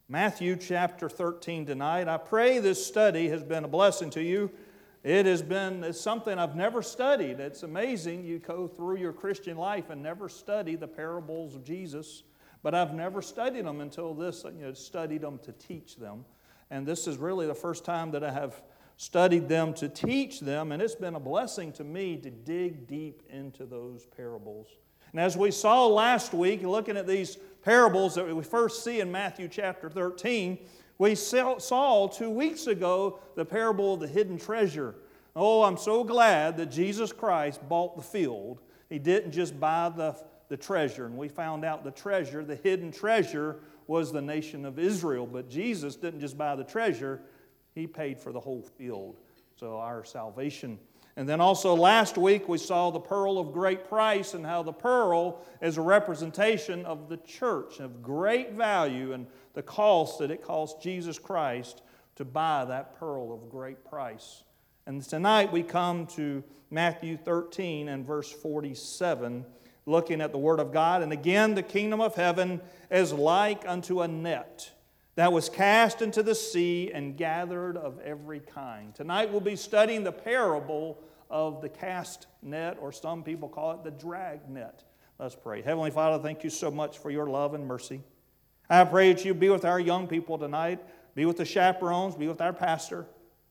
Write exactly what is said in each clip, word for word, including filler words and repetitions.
Matthew chapter thirteen tonight. I pray this study has been a blessing to you. It has been it's something I've never studied. It's amazing you go through your Christian life and never study the parables of Jesus. But I've never studied them until this, you know, studied them to teach them. And this is really the first time that I have studied them to teach them. And it's been a blessing to me to dig deep into those parables. And as we saw last week, looking at these parables that we first see in Matthew chapter thirteen, we saw two weeks ago the parable of the hidden treasure. Oh, I'm so glad that Jesus Christ bought the field. He didn't just buy the, the treasure. And we found out the treasure, the hidden treasure, was the nation of Israel. But Jesus didn't just buy the treasure. He paid for the whole field. So our salvation. And then also last week we saw the pearl of great price and how the pearl is a representation of the church of great value and the cost that it cost Jesus Christ to buy that pearl of great price. And tonight we come to Matthew thirteen and verse forty-seven, looking at the Word of God. And again, the kingdom of heaven is like unto a net that was cast into the sea and gathered of every kind. Tonight we'll be studying the parable of the cast net, or some people call it the drag net. Let's pray. Heavenly Father, thank you so much for your love and mercy. I pray that you be with our young people tonight, be with the chaperones, be with our pastor.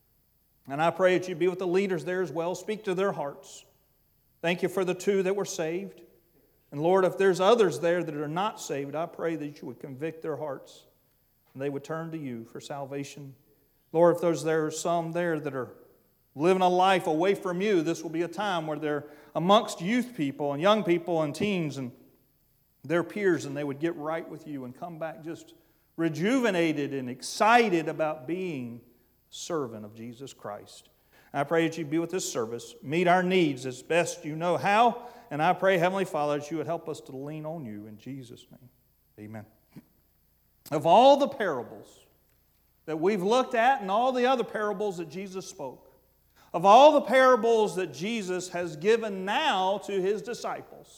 And I pray that you be with the leaders there as well. Speak to their hearts. Thank you for the two that were saved. And Lord, if there's others there that are not saved, I pray that you would convict their hearts and they would turn to you for salvation. Lord, if there's there are some there that are living a life away from you, this will be a time where they're amongst youth people and young people and teens and their peers, and they would get right with you and come back just rejuvenated and excited about being a servant of Jesus Christ. I pray that you be with this service, meet our needs as best you know how, and I pray, Heavenly Father, that you would help us to lean on you in Jesus' name. Amen. Of all the parables that we've looked at and all the other parables that Jesus spoke, of all the parables that Jesus has given now to His disciples,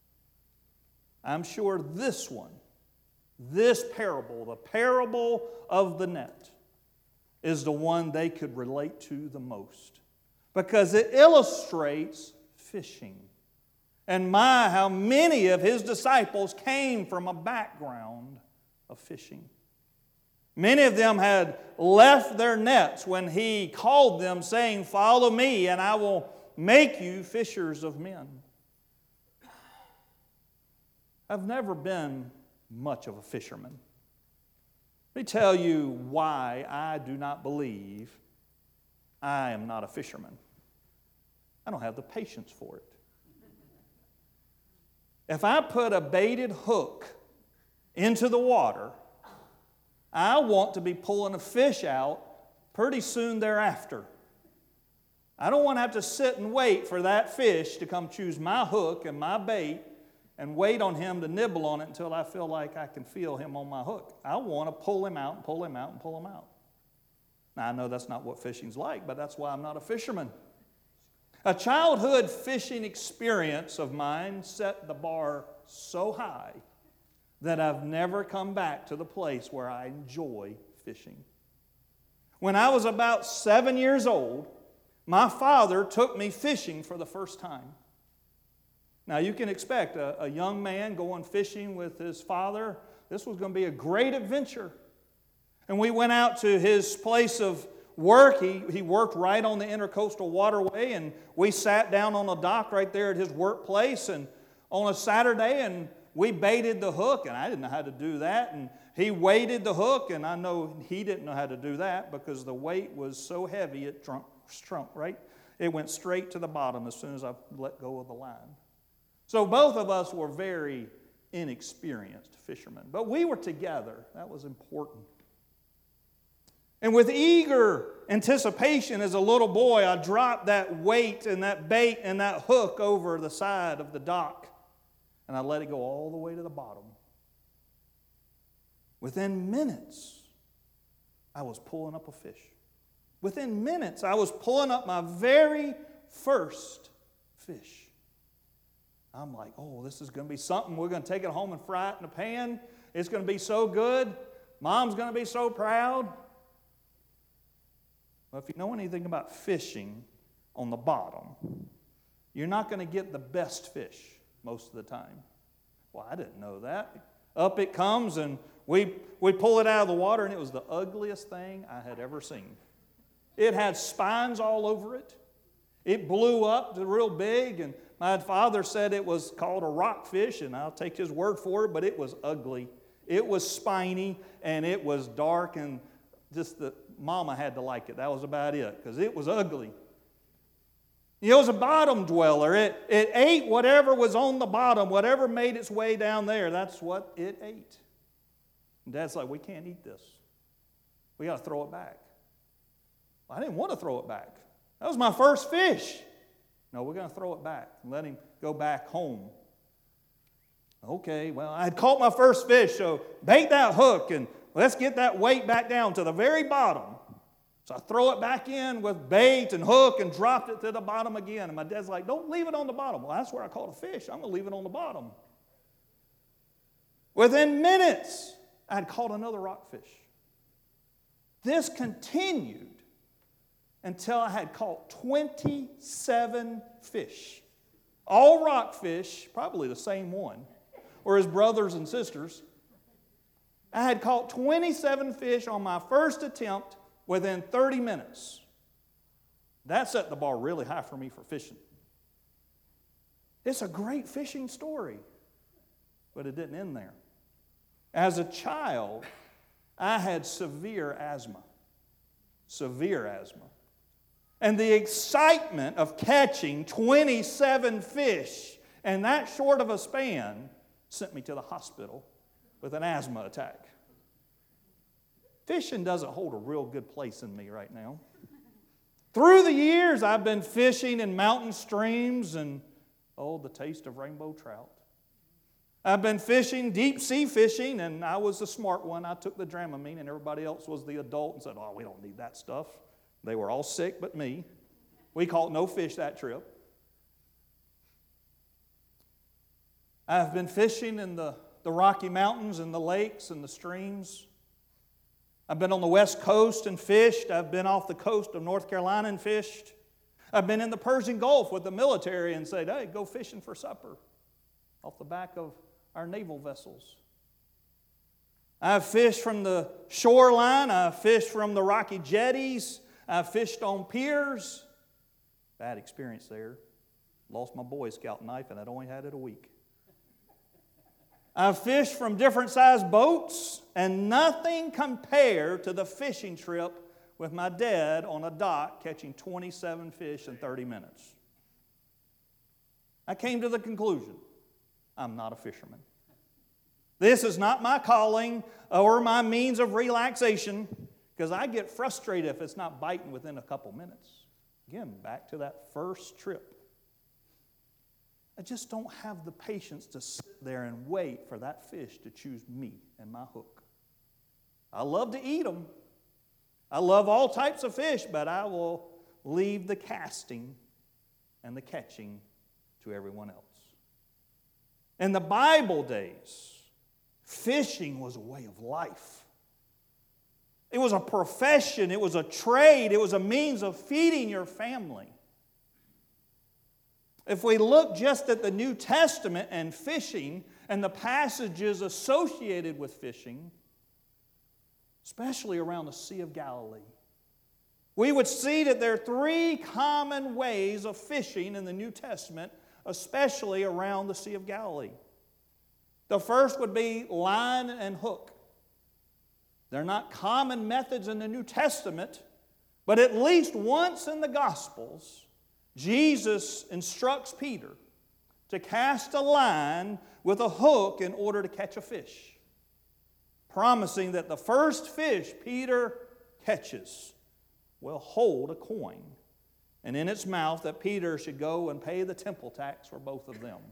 I'm sure this one, this parable, the parable of the net, is the one they could relate to the most, because it illustrates fishing. And my, how many of His disciples came from a background of fishing. Many of them had left their nets when He called them, saying, "Follow me, and I will make you fishers of men." I've never been much of a fisherman. Let me tell you why I do not believe I am not a fisherman. I don't have the patience for it. If I put a baited hook into the water, I want to be pulling a fish out pretty soon thereafter. I don't want to have to sit and wait for that fish to come choose my hook and my bait and wait on him to nibble on it until I feel like I can feel him on my hook. I want to pull him out and pull him out and pull him out. Now, I know that's not what fishing's like, but that's why I'm not a fisherman. A childhood fishing experience of mine set the bar so high that I've never come back to the place where I enjoy fishing. When I was about seven years old, my father took me fishing for the first time. Now, you can expect a, a young man going fishing with his father. This was going to be a great adventure. And we went out to his place of work. He, he worked right on the Intercoastal Waterway, and we sat down on a dock right there at his workplace and on a Saturday, and we baited the hook, and I didn't know how to do that. And he weighted the hook, and I know he didn't know how to do that because the weight was so heavy it trunk, trunk, right? It went straight to the bottom as soon as I let go of the line. So both of us were very inexperienced fishermen. But we were together. That was important. And with eager anticipation as a little boy, I dropped that weight and that bait and that hook over the side of the dock. And I let it go all the way to the bottom. Within minutes, I was pulling up a fish. Within minutes, I was pulling up my very first fish. I'm like, oh, this is going to be something. We're going to take it home and fry it in a pan. It's going to be so good. Mom's going to be so proud. Well, if you know anything about fishing on the bottom, you're not going to get the best fish most of the time. Well, I didn't know that. Up it comes, and we, we pull it out of the water, and it was the ugliest thing I had ever seen. It had spines all over it. It blew up to real big, and my father said it was called a rockfish, and I'll take his word for it, but it was ugly. It was spiny, and it was dark, and just the mama had to like it. That was about it, because it was ugly. It was a bottom dweller. It, it ate whatever was on the bottom, whatever made its way down there. That's what it ate. And Dad's like, we can't eat this. We got to throw it back. Well, I didn't want to throw it back. That was my first fish. No, we're going to throw it back and let him go back home. Okay, well, I had caught my first fish, so bait that hook and let's get that weight back down to the very bottom. So I throw it back in with bait and hook and dropped it to the bottom again. And my dad's like, don't leave it on the bottom. Well, that's where I caught a fish. I'm going to leave it on the bottom. Within minutes, I had caught another rockfish. This continued until I had caught twenty-seven fish. All rockfish, probably the same one, or his brothers and sisters. I had caught twenty-seven fish on my first attempt within thirty minutes. That set the bar really high for me for fishing. It's a great fishing story, but it didn't end there. As a child, I had severe asthma. Severe asthma. And the excitement of catching twenty-seven fish in that short of a span sent me to the hospital with an asthma attack. Fishing doesn't hold a real good place in me right now. Through the years, I've been fishing in mountain streams and, oh, the taste of rainbow trout. I've been fishing, deep sea fishing, and I was the smart one. I took the Dramamine, and everybody else was the adult and said, oh, we don't need that stuff. They were all sick but me. We caught no fish that trip. I've been fishing in the, the Rocky Mountains and the lakes and the streams. I've been on the West Coast and fished. I've been off the coast of North Carolina and fished. I've been in the Persian Gulf with the military and said, hey, go fishing for supper off the back of our naval vessels. I've fished from the shoreline. I've fished from the rocky jetties. I've fished on piers. Bad experience there. Lost my Boy Scout knife, and I'd only had it a week. I've fished from different sized boats, and nothing compared to the fishing trip with my dad on a dock catching twenty-seven fish in thirty minutes. I came to the conclusion, I'm not a fisherman. This is not my calling or my means of relaxation, because I get frustrated if it's not biting within a couple minutes. Again, back to that first trip. I just don't have the patience to sit there and wait for that fish to choose me and my hook. I love to eat them. I love all types of fish, but I will leave the casting and the catching to everyone else. In the Bible days, fishing was a way of life. It was a profession. It was a trade. It was a means of feeding your family. If we look just at the New Testament and fishing and the passages associated with fishing, especially around the Sea of Galilee, we would see that there are three common ways of fishing in the New Testament, especially around the Sea of Galilee. The first would be line and hook. They're not common methods in the New Testament, but at least once in the Gospels, Jesus instructs Peter to cast a line with a hook in order to catch a fish, promising that the first fish Peter catches will hold a coin, and in its mouth that Peter should go and pay the temple tax for both of them.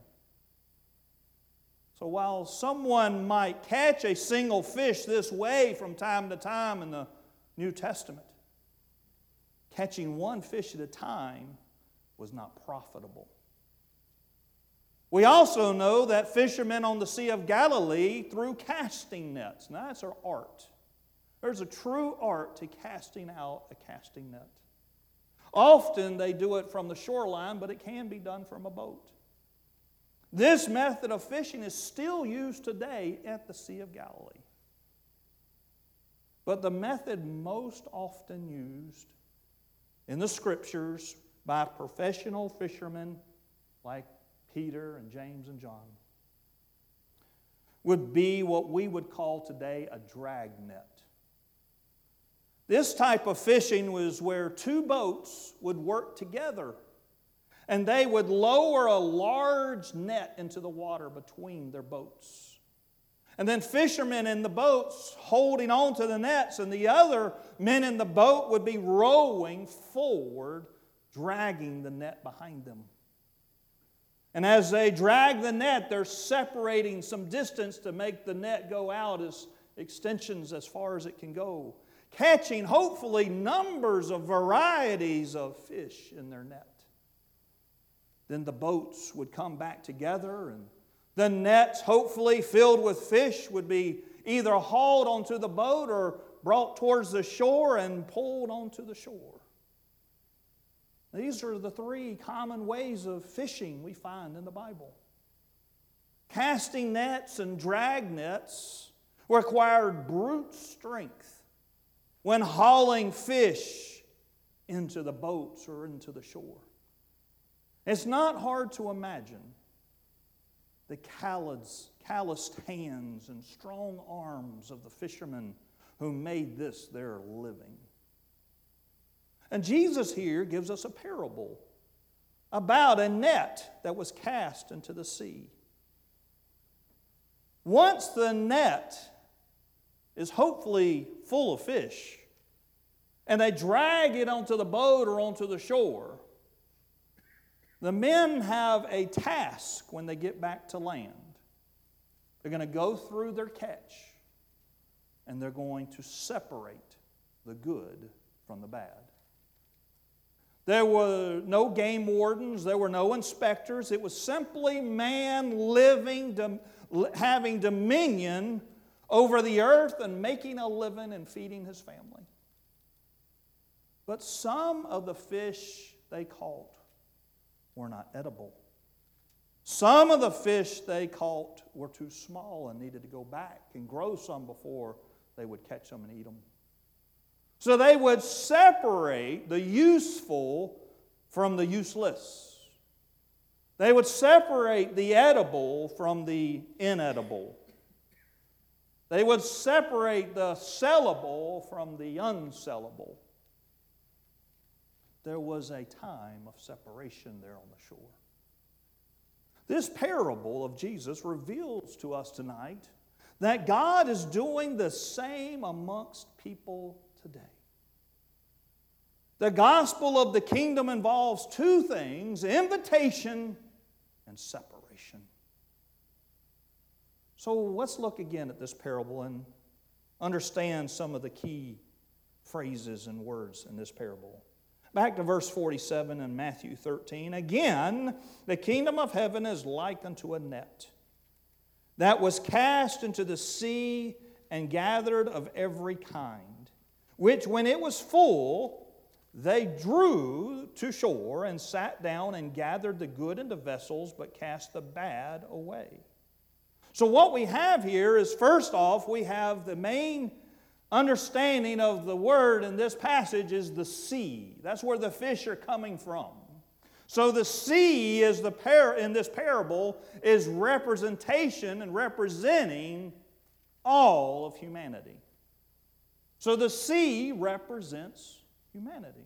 So while someone might catch a single fish this way from time to time in the New Testament, catching one fish at a time was not profitable. We also know that fishermen on the Sea of Galilee threw casting nets. Now, that's an art. There's a true art to casting out a casting net. Often they do it from the shoreline, but it can be done from a boat. This method of fishing is still used today at the Sea of Galilee. But the method most often used in the Scriptures by professional fishermen like Peter and James and John would be what we would call today a drag net. This type of fishing was where two boats would work together, and they would lower a large net into the water between their boats. And then fishermen in the boats holding on to the nets, and the other men in the boat would be rowing forward, dragging the net behind them. And as they drag the net, they're separating some distance to make the net go out as extensions as far as it can go, catching hopefully numbers of varieties of fish in their net. Then the boats would come back together, and the nets, hopefully filled with fish, would be either hauled onto the boat or brought towards the shore and pulled onto the shore. These are the three common ways of fishing we find in the Bible. Casting nets and drag nets required brute strength when hauling fish into the boats or into the shore. It's not hard to imagine the callous, calloused hands and strong arms of the fishermen who made this their living. And Jesus here gives us a parable about a net that was cast into the sea. Once the net is hopefully full of fish, and they drag it onto the boat or onto the shore, the men have a task when they get back to land. They're going to go through their catch, and they're going to separate the good from the bad. There were no game wardens. There were no inspectors. It was simply man living, having dominion over the earth and making a living and feeding his family. But some of the fish they caught were not edible. Some of the fish they caught were too small and needed to go back and grow some before they would catch them and eat them. So they would separate the useful from the useless. They would separate the edible from the inedible. They would separate the sellable from the unsellable. There was a time of separation there on the shore. This parable of Jesus reveals to us tonight that God is doing the same amongst people today. The gospel of the kingdom involves two things: invitation and separation. So let's look again at this parable and understand some of the key phrases and words in this parable. Back to verse forty-seven in Matthew thirteen. Again, the kingdom of heaven is like unto a net that was cast into the sea and gathered of every kind, which when it was full, they drew to shore and sat down and gathered the good into vessels, but cast the bad away. So what we have here is, first off, we have the main understanding of the word in this passage is the sea. That's where the fish are coming from. So the sea is the par- in this parable is representation and representing all of humanity. So the sea represents humanity.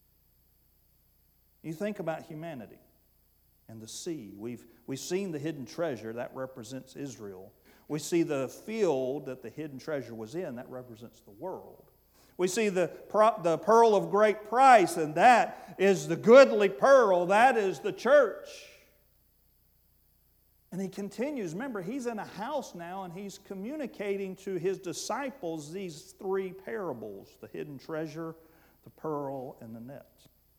You think about humanity and the sea. We've, we've seen the hidden treasure, that represents Israel. We see the field that the hidden treasure was in, that represents the world. We see the, the pearl of great price, and that is the goodly pearl, that is the church. And he continues, remember, he's in a house now, and he's communicating to his disciples these three parables: the hidden treasure, the pearl, and the net.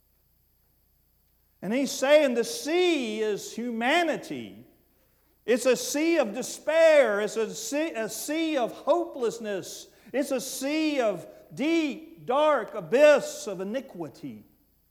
And he's saying the sea is humanity. It's a sea of despair. It's a sea, a sea of hopelessness. It's a sea of deep, dark abyss of iniquity.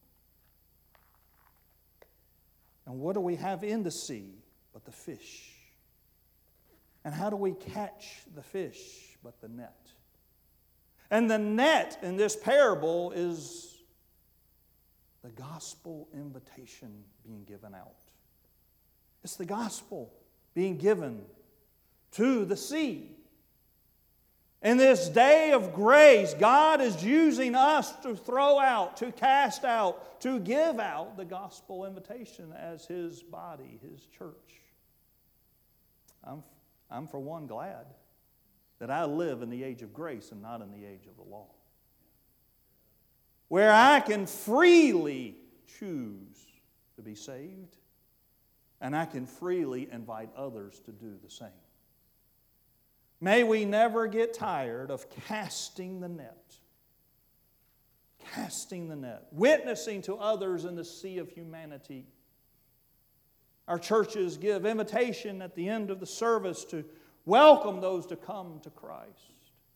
And what do we have in the sea but the fish? And how do we catch the fish but the net? And the net in this parable is the gospel invitation being given out. It's the gospel being given to the sea. In this day of grace, God is using us to throw out, to cast out, to give out the gospel invitation as His body, His church. I'm, I'm for one glad that I live in the age of grace and not in the age of the law, where I can freely choose to be saved, and I can freely invite others to do the same. May we never get tired of casting the net. Casting the net. Witnessing to others in the sea of humanity. Our churches give invitation at the end of the service to welcome those to come to Christ.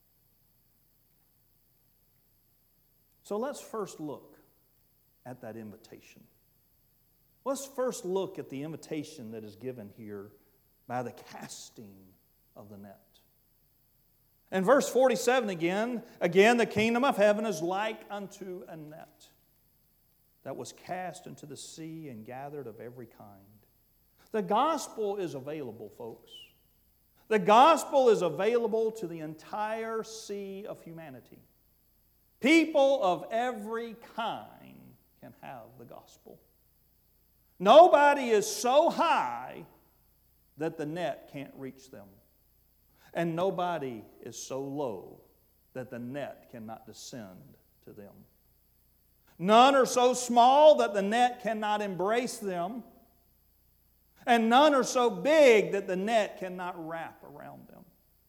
So let's first look at that invitation. Let's first look at the invitation that is given here by the casting of the net. In verse forty-seven again, again, the kingdom of heaven is like unto a net that was cast into the sea and gathered of every kind. The gospel is available, folks. The gospel is available to the entire sea of humanity. People of every kind can have the gospel. Nobody is so high that the net can't reach them. And nobody is so low that the net cannot descend to them. None are so small that the net cannot embrace them. And none are so big that the net cannot wrap around them.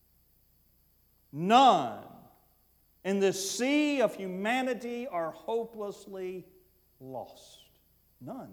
None in this sea of humanity are hopelessly lost. None.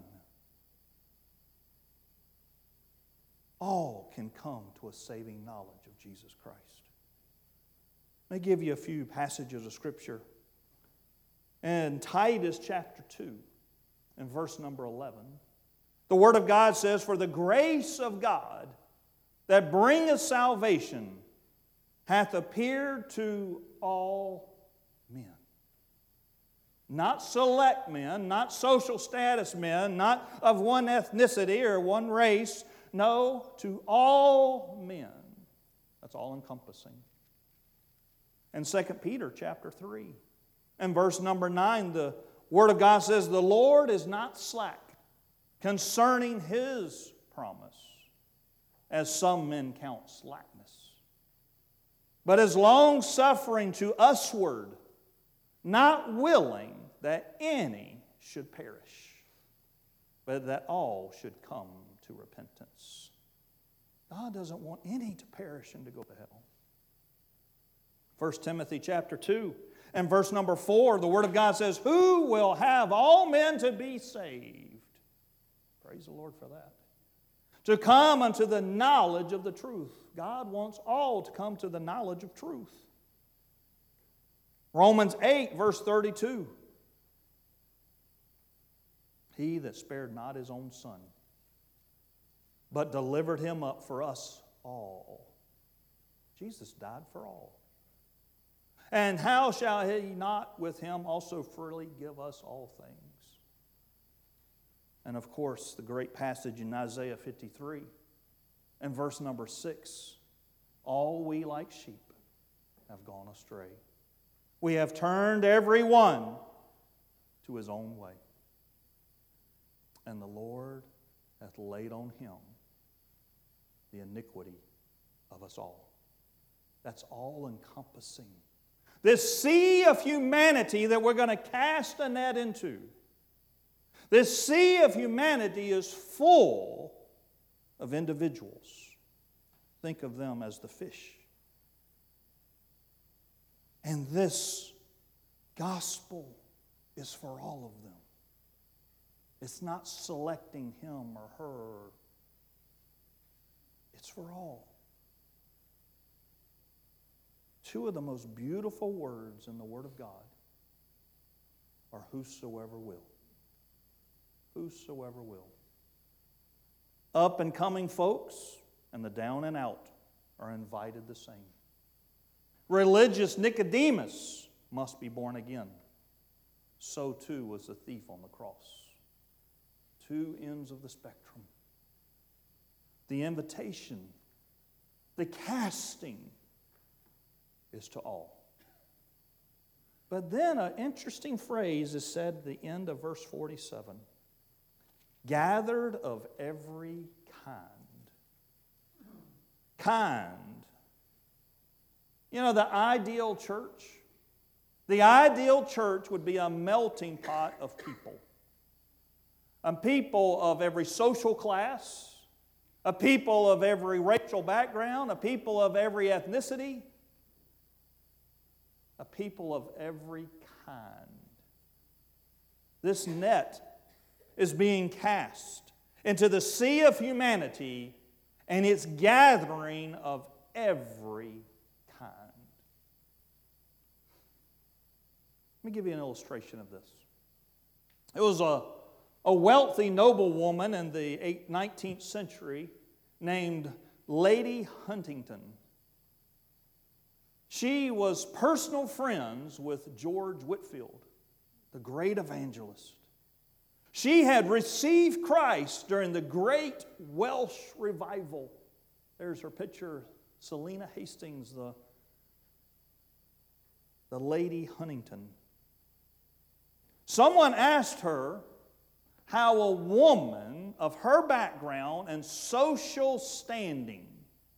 All can come to a saving knowledge of Jesus Christ. Let me give you a few passages of Scripture. In Titus chapter two, and verse number eleven, the Word of God says, "For the grace of God that bringeth salvation hath appeared to all men." Not select men, not social status men, not of one ethnicity or one race. No, to all men. That's all encompassing. In Second Peter chapter three, and verse number nine, the Word of God says, "The Lord is not slack concerning His promise, as some men count slackness, but is long-suffering to usward, not willing that any should perish, but that all should come to repentance." God doesn't want any to perish and to go to hell. First Timothy chapter two and verse number four, the Word of God says, "Who will have all men to be saved?" Praise the Lord for that. "To come unto the knowledge of the truth." God wants all to come to the knowledge of truth. Romans eight, verse thirty-two. "He that spared not His own Son, but delivered Him up for us all." Jesus died for all. "And how shall He not with Him also freely give us all things?" And of course, the great passage in Isaiah fifty-three and verse number six. "All we like sheep have gone astray. We have turned every one to his own way. And the Lord hath laid on Him the iniquity of us all." That's all encompassing. This sea of humanity that we're going to cast a net into, this sea of humanity is full of individuals. Think of them as the fish. And this gospel is for all of them. It's not selecting him or her. It's for all. two of the most beautiful words in the Word of God are whosoever will. Whosoever will. Up and coming folks and the down and out are invited the same. Religious Nicodemus must be born again. So too was the thief on the cross. Two ends of the spectrum. The invitation, the casting is to all. But then an interesting phrase is said at the end of verse forty-seven. Gathered of every kind. Kind. You know, the ideal church, the ideal church would be a melting pot of people. A people of every social class, a people of every racial background, a people of every ethnicity, a people of every kind. This net is being cast into the sea of humanity, and it's gathering of every kind. Let me give you an illustration of this. It was a, a wealthy noblewoman in the nineteenth century named Lady Huntington. She was personal friends with George Whitefield, the great evangelist. She had received Christ during the great Welsh revival. There's her picture, Selena Hastings, the, the Lady Huntington. Someone asked her how a woman of her background and social standing,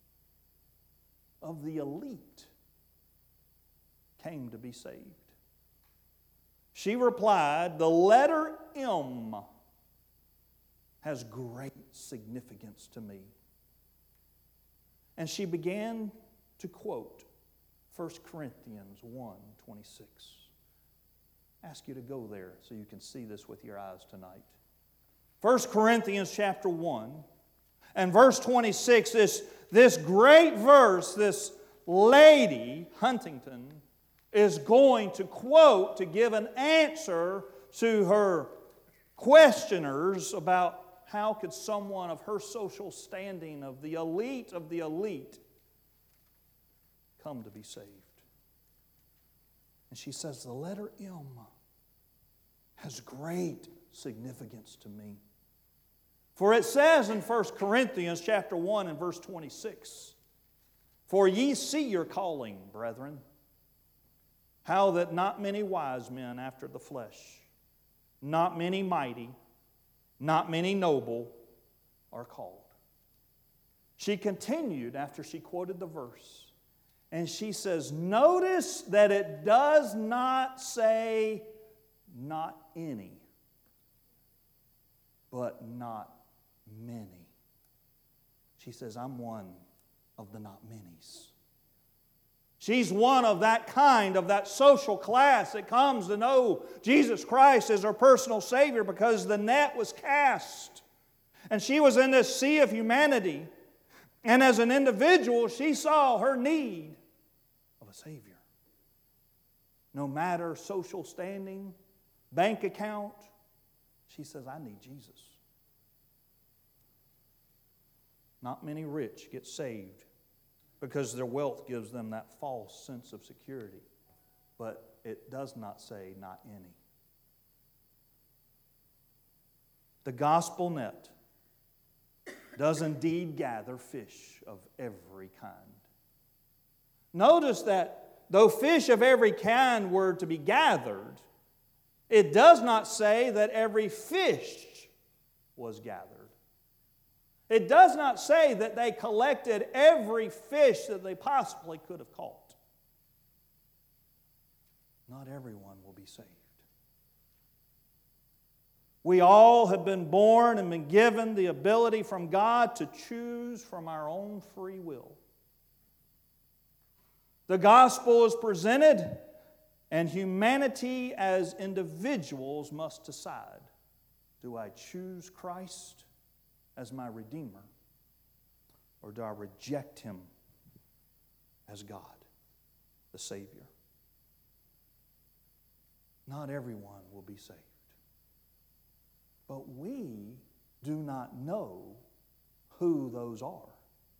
of the elite, came to be saved. She replied, the letter M has great significance to me. And she began to quote First Corinthians one twenty-six. I ask you to go there so you can see this with your eyes tonight. First Corinthians chapter one and verse twenty-six, this, this great verse, this Lady Huntington is going to quote to give an answer to her questioners about how could someone of her social standing, of the elite of the elite, come to be saved. And she says, the letter M has great significance to me. For it says in First Corinthians chapter one and verse twenty-six, for ye see your calling, brethren, how that not many wise men after the flesh, not many mighty, not many noble are called. She continued after she quoted the verse, and she says, notice that it does not say not any, but not many. She says, I'm one of the not manys. She's one of that kind, of that social class that comes to know Jesus Christ as her personal Savior because the net was cast. And she was in this sea of humanity. And as an individual, she saw her need of a Savior. No matter social standing, bank account, she says, I need Jesus. Not many rich get saved because their wealth gives them that false sense of security. But it does not say not any. The gospel net does indeed gather fish of every kind. Notice that though fish of every kind were to be gathered, it does not say that every fish was gathered. It does not say that they collected every fish that they possibly could have caught. Not everyone will be saved. We all have been born and been given the ability from God to choose from our own free will. The gospel is presented, and humanity as individuals must decide, do I choose Christ as my Redeemer, or do I reject Him as God? the Savior. Not everyone will be saved. But we do not know who those are.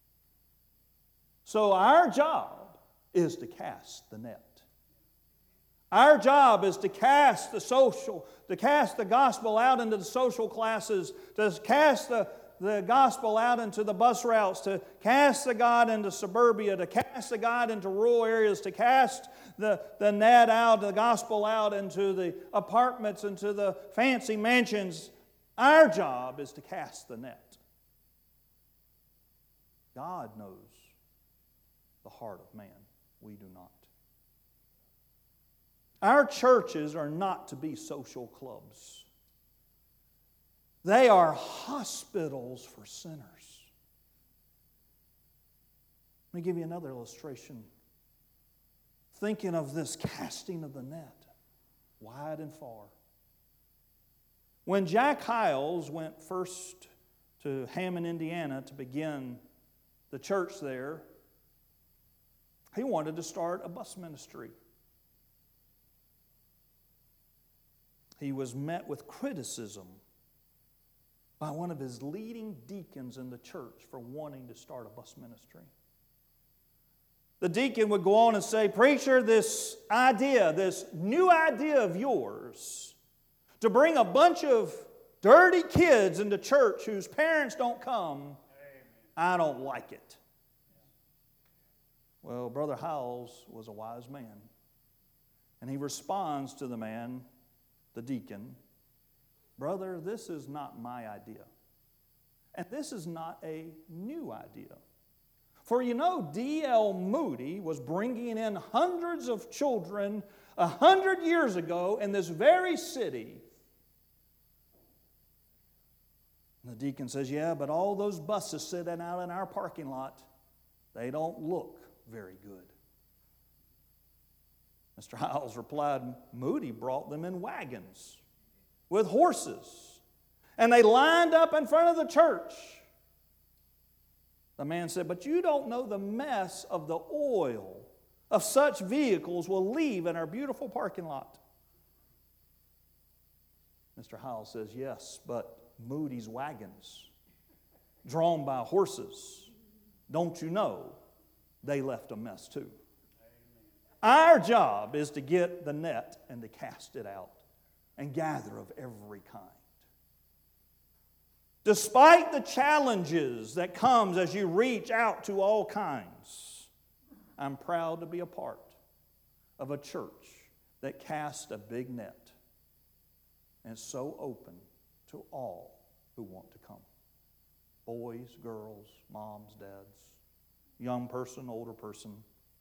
So our job is to cast the net. Our job is to cast the social, to cast the gospel out into the social classes, to cast the, the gospel out into the bus routes, to cast the God into suburbia, to cast the God into rural areas, to cast the, the net out, the gospel out into the apartments, into the fancy mansions. Our job is to cast the net. God knows the heart of man. We do not. Our churches are not to be social clubs. They are hospitals for sinners. Let me give you another illustration. Thinking of this casting of the net, wide and far. When Jack Hyles went first to Hammond, Indiana to begin the church there, he wanted to start a bus ministry. He was met with criticism by one of his leading deacons in the church for wanting to start a bus ministry. The deacon would go on and say, "Preacher, this idea, this new idea of yours, to bring a bunch of dirty kids into church whose parents don't come, I don't like it." Well, Brother Howells was a wise man. And he responds to the man, the deacon, "Brother, this is not my idea. And this is not a new idea. For you know, D L Moody was bringing in hundreds of children a hundred years ago in this very city." And the deacon says, "Yeah, but all those buses sitting out in our parking lot, they don't look very good." Mister Hyles replied, "Moody brought them in wagons with horses, and they lined up in front of the church." The man said, "But you don't know the mess of the oil of such vehicles will leave in our beautiful parking lot." Mister Hyles says, "Yes, but Moody's wagons, drawn by horses, don't you know they left a mess too?" Our job is to get the net and to cast it out and gather of every kind. Despite the challenges that comes as you reach out to all kinds, I'm proud to be a part of a church that casts a big net and is so open to all who want to come. Boys, girls, moms, dads, young person, older person,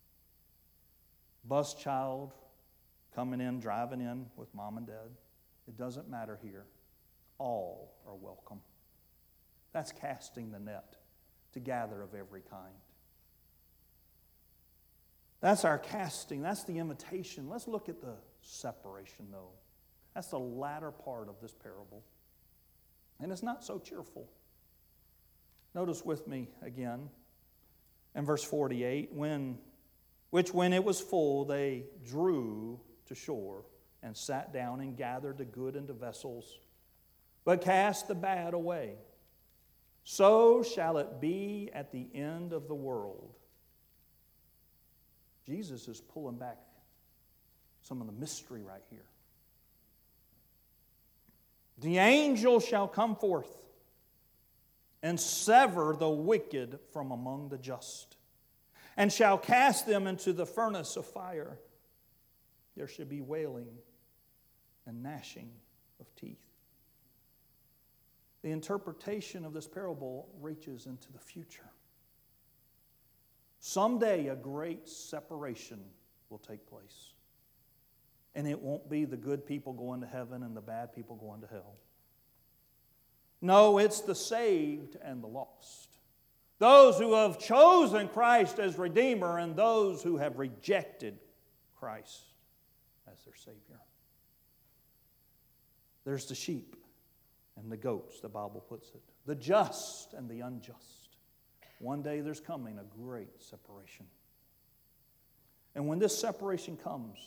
bus child coming in, driving in with mom and dad. It doesn't matter here. All are welcome. That's casting the net to gather of every kind. That's our casting. That's the invitation. Let's look at the separation, though. That's the latter part of this parable. And it's not so cheerful. Notice with me again in verse forty-eight, when, which when it was full, they drew to shore and sat down and gathered the good into vessels, but cast the bad away. So shall it be at the end of the world. Jesus is pulling back some of the mystery right here. The angel shall come forth and sever the wicked from among the just, and shall cast them into the furnace of fire. There shall be wailing and gnashing of teeth. The interpretation of this parable reaches into the future. Someday a great separation will take place. And it won't be the good people going to heaven and the bad people going to hell. No, it's the saved and the lost. Those who have chosen Christ as Redeemer and those who have rejected Christ as their Savior. There's the sheep and the goats, the Bible puts it. The just and the unjust. One day there's coming a great separation. And when this separation comes,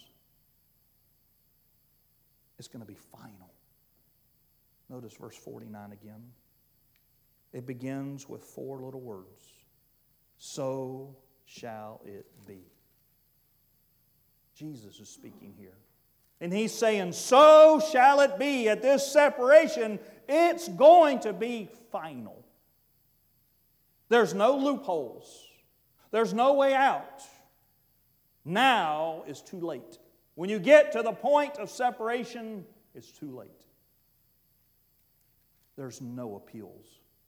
it's going to be final. Notice verse forty-nine again. It begins with four little words. So shall it be. Jesus is speaking here. And He's saying, so shall it be. At this separation, it's going to be final. There's no loopholes. There's no way out. Now is too late. When you get to the point of separation, it's too late. There's no appeals.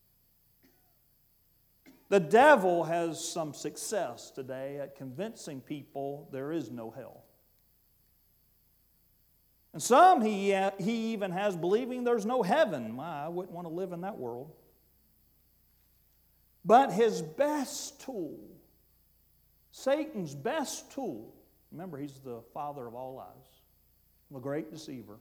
The devil has some success today at convincing people there is no hell. And some he, he even has believing there's no heaven. My, I wouldn't want to live in that world. But his best tool, Satan's best tool, remember he's the father of all lies, the great deceiver.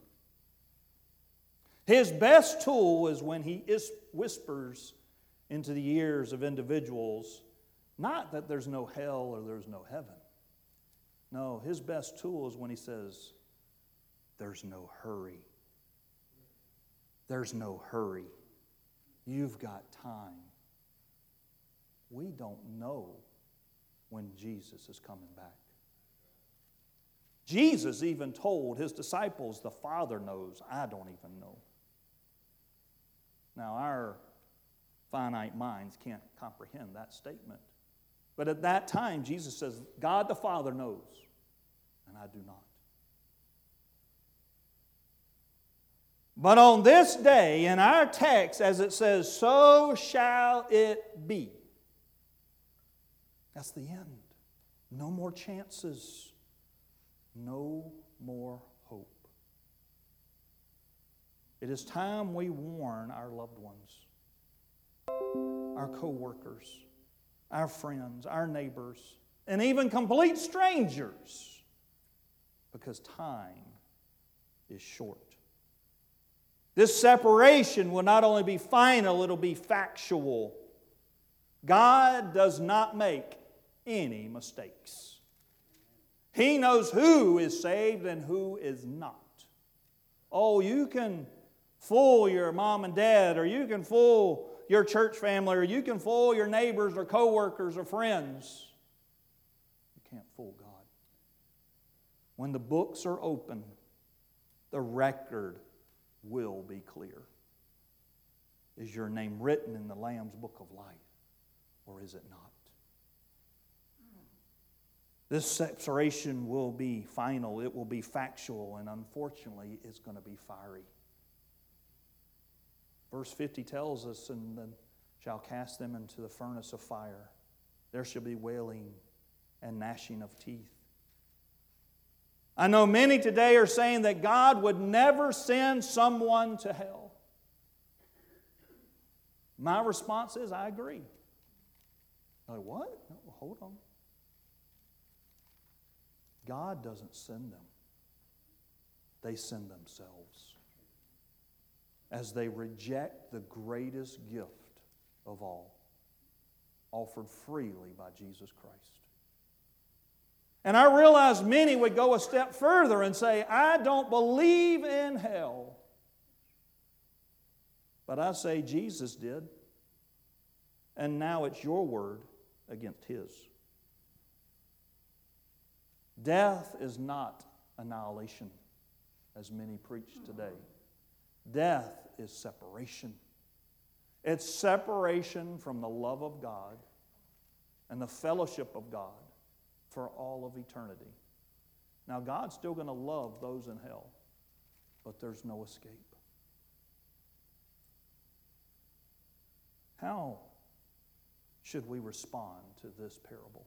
His best tool is when he is, whispers into the ears of individuals, not that there's no hell or there's no heaven. No, his best tool is when he says, there's no hurry. There's no hurry. You've got time. We don't know when Jesus is coming back. Jesus even told His disciples, the Father knows, I don't even know. Now, our finite minds can't comprehend that statement. But at that time, Jesus says, God the Father knows, and I do not. But on this day, in our text, as it says, so shall it be. That's the end. No more chances. No more hope. It is time we warn our loved ones, our co-workers, our friends, our neighbors, and even complete strangers, because time is short. This separation will not only be final, it'll be factual. God does not make any mistakes. He knows who is saved and who is not. Oh, you can fool your mom and dad, or you can fool your church family, or you can fool your neighbors or co-workers or friends. You can't fool God. When the books are open, the record will be clear. Is your name written in the Lamb's book of life, or is it not? This separation will be final, it will be factual, and unfortunately, it's going to be fiery. Verse fifty tells us, and then shall cast them into the furnace of fire. There shall be wailing and gnashing of teeth. I know many today are saying that God would never send someone to hell. My response is, I agree. Like, what? No, hold on. God doesn't send them. They send themselves as they reject the greatest gift of all, offered freely by Jesus Christ. And I realize many would go a step further and say, I don't believe in hell. But I say Jesus did. And now it's your word against His. Death is not annihilation, as many preach today. Death is separation. It's separation from the love of God and the fellowship of God for all of eternity. Now, God's still going to love those in hell, but there's no escape. How should we respond to this parable?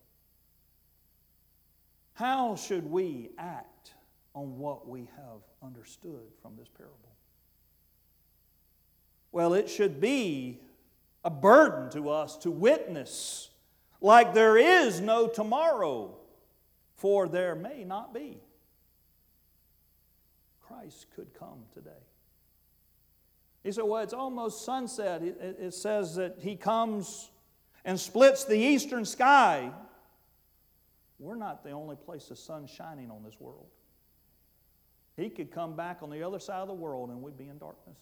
How should we act on what we have understood from this parable? Well, it should be a burden to us to witness like there is no tomorrow, for there may not be. Christ could come today. He said, well, it's almost sunset. It, it, it says that He comes and splits the eastern sky. we're not the only place the sun's shining on this world. He could come back on the other side of the world and we'd be in darkness.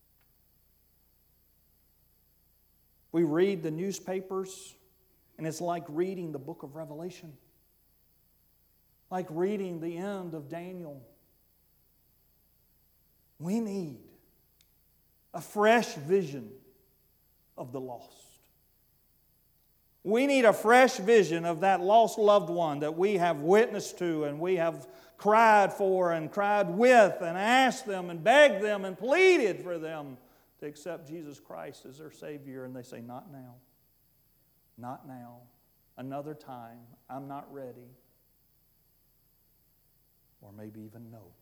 We read the newspapers, and it's like reading the book of Revelation, like reading the end of Daniel. We need a fresh vision of the lost. We need a fresh vision of that lost loved one that we have witnessed to and we have cried for and cried with and asked them and begged them and pleaded for them to accept Jesus Christ as their Savior. And they say, not now. Not now. Another time. I'm not ready. Or maybe even no.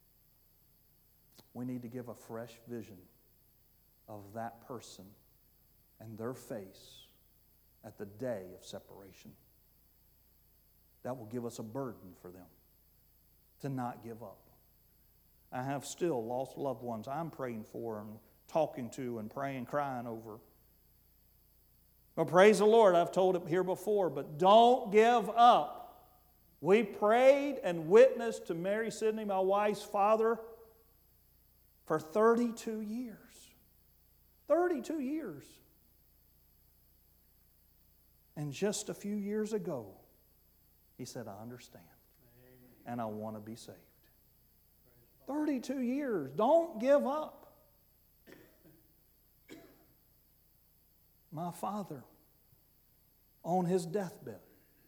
We need to give a fresh vision of that person and their face at the day of separation. That will give us a burden for them to not give up. I have still lost loved ones I'm praying for and talking to and praying, crying over. But praise the Lord, I've told it here before, but don't give up. We prayed and witnessed to Mary Sidney, my wife's father, for thirty-two years. thirty-two years. And just a few years ago, he said, I understand. Amen. And I want to be saved. thirty-two years. Don't give up. My father, on his deathbed,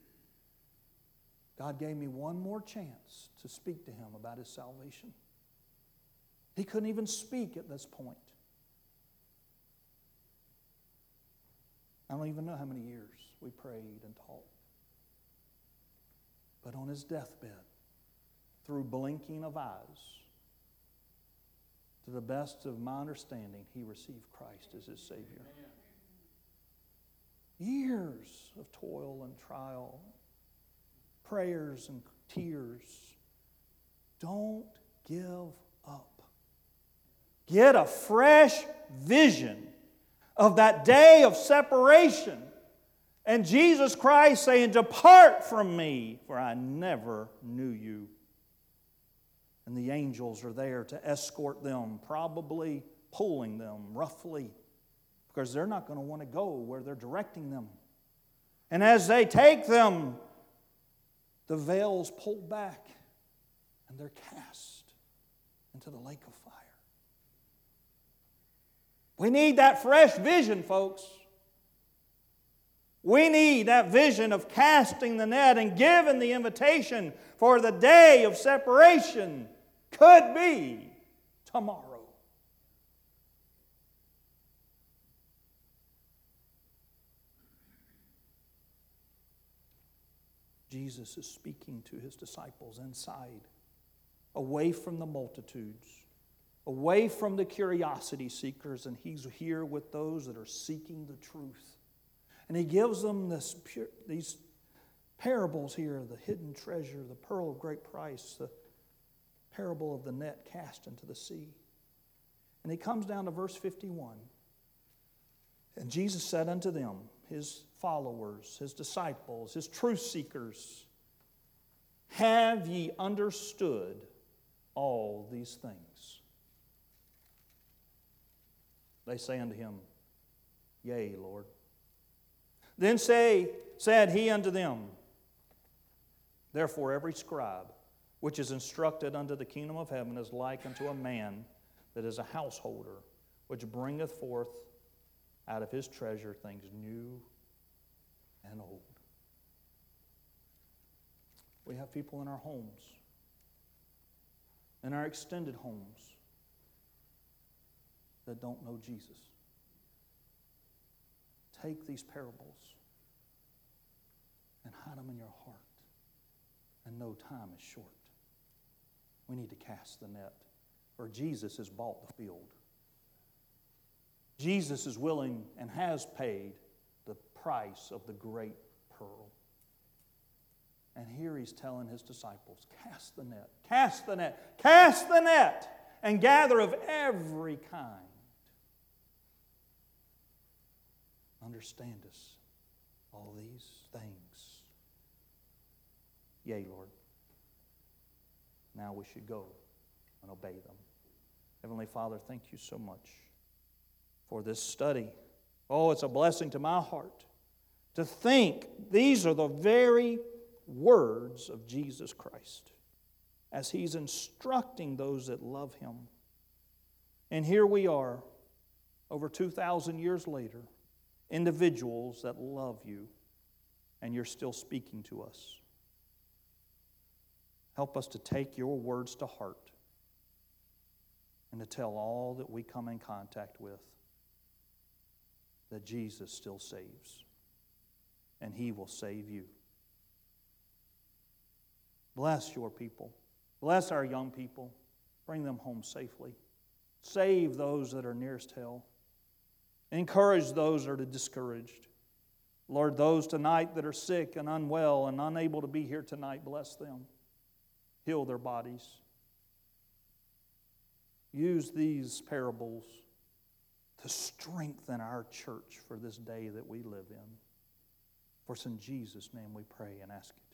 God gave me one more chance to speak to him about his salvation. He couldn't even speak at this point. I don't even know how many years we prayed and talked. But on his deathbed, through blinking of eyes, to the best of my understanding, he received Christ as his Savior. Years of toil and trial, prayers and tears. Don't give up. Get a fresh vision of that day of separation. And Jesus Christ saying, depart from me, for I never knew you. And the angels are there to escort them, probably pulling them roughly, because they're not going to want to go where they're directing them. And as they take them, the veil's pulled back, and they're cast into the lake of fire. We need that fresh vision, folks. We need that vision of casting the net and giving the invitation for the day of separation. Could be tomorrow. Jesus is speaking to his disciples inside, away from the multitudes, away from the curiosity seekers, and he's here with those that are seeking the truth. And he gives them this pure, these parables here, the hidden treasure, the pearl of great price, the parable of the net cast into the sea. And he comes down to verse fifty-one. And Jesus said unto them, his followers, his disciples, his truth seekers, have ye understood all these things? They say unto him, Yea, Lord. Then say, said he unto them, Therefore every scribe which is instructed unto the kingdom of heaven is like unto a man that is a householder, which bringeth forth out of his treasure things new and old. We have people in our homes, in our extended homes, that don't know Jesus. Take these parables and hide them in your heart. And know time is short. We need to cast the net, for Jesus has bought the field. Jesus is willing and has paid the price of the great pearl. And here he's telling his disciples, cast the net, cast the net, cast the net, and gather of every kind. Understandest all these things. Yea, Lord. Now we should go and obey them. Heavenly Father, thank you so much for this study. Oh, it's a blessing to my heart to think these are the very words of Jesus Christ as He's instructing those that love Him. And here we are, over two thousand years later, individuals that love You, and You're still speaking to us. Help us to take Your words to heart and to tell all that we come in contact with that Jesus still saves, and He will save you. Bless Your people. Bless our young people. Bring them home safely. Save those that are nearest hell. Encourage those that are discouraged. Lord, those tonight that are sick and unwell and unable to be here tonight, bless them. Heal their bodies. Use these parables to strengthen our church for this day that we live in. For it's in Jesus' name we pray and ask it.